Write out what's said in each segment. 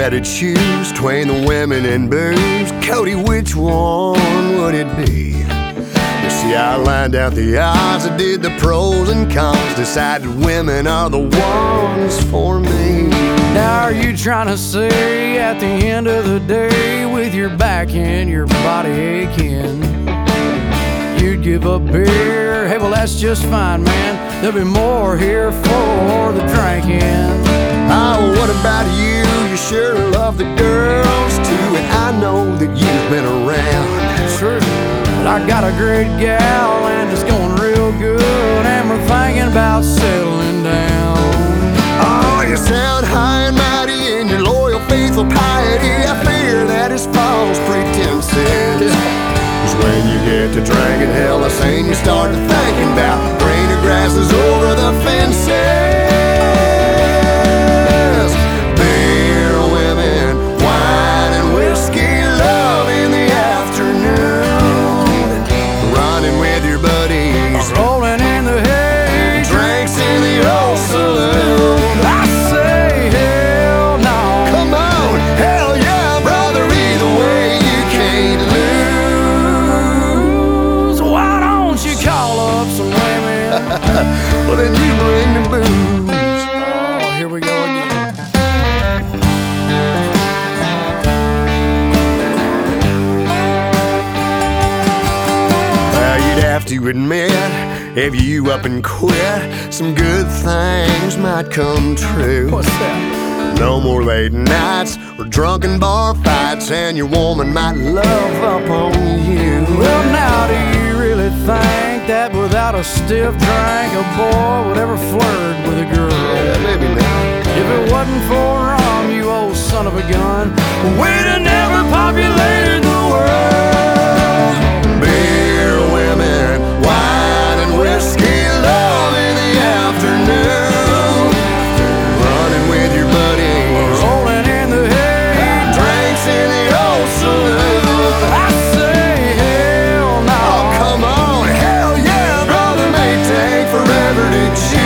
had to choose between the women and booze, Cody, which one would it be? You see, I lined out the odds, I did the pros and cons, decided women are the ones for me. Now are you trying to say at the end of the day, with your back and your body aching, you'd give up beer? Hey, well that's just fine, man. There'll be more here for the drinking. Oh, what about you? You sure love the girls too, and I know that you've been around. Sure, but I got a great gal and it's going real good, and we're thinking about settling down. Oh, you sound high and mighty in your loyal, faithful piety. I fear that is false pretenses. Cause when you get to drinking, hell, I seen you start to thinking about greener grasses over the fences. Beer, women, wine, and whiskey, love in the afternoon. Running with your buddies, Rolling in the hay, drinks in the old saloon. I say hell no. Come on, hell yeah, brother, either way you can't lose. Why don't you call up some women? Well, then you bring the booze. Oh, here we go again. Well, you'd have to admit, if you up and quit, some good things might come true. What's that? No more late nights or drunken bar fights, and your woman might love up on you. Well, now do you really think that without a stiff drink a boy would ever flirt with a girl? Yeah, maybe not. If it wasn't for rum, you old son of a gun, we'd have never populated the world. Beer, women, wine, and whiskey, love in the afternoon. Running with your buddies, Rolling in the hay, drinks in the old saloon. I say hell no. Oh, come on, hell yeah, brother, may take forever to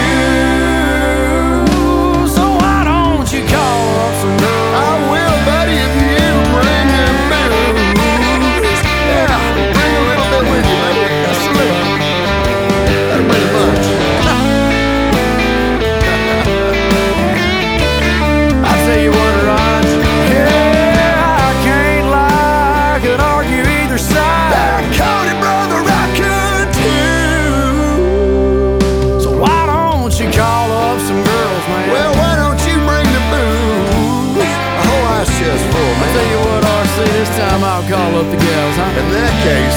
choose. So why don't you call up some girls? I will, buddy, if you bring them booze. Yeah, bring a little bit with you, buddy. Just a little. That'll bring a bunch. I tell you what, Raj, yeah, I can't lie, I could argue either side. Cody, brother, I could too. So why don't you call up some girls, man? Well, why don't you bring the booze? A whole ice chest full, I tell man. you what, RC, this time I'll call up the gals, huh? In that case,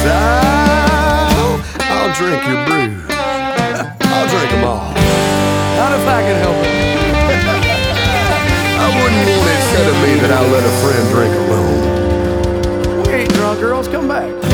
I'll drink your brews. I'll drink them all. Not if I can help it. I wouldn't want it said of me that I let a friend drink alone. We ain't drunk girls, come back.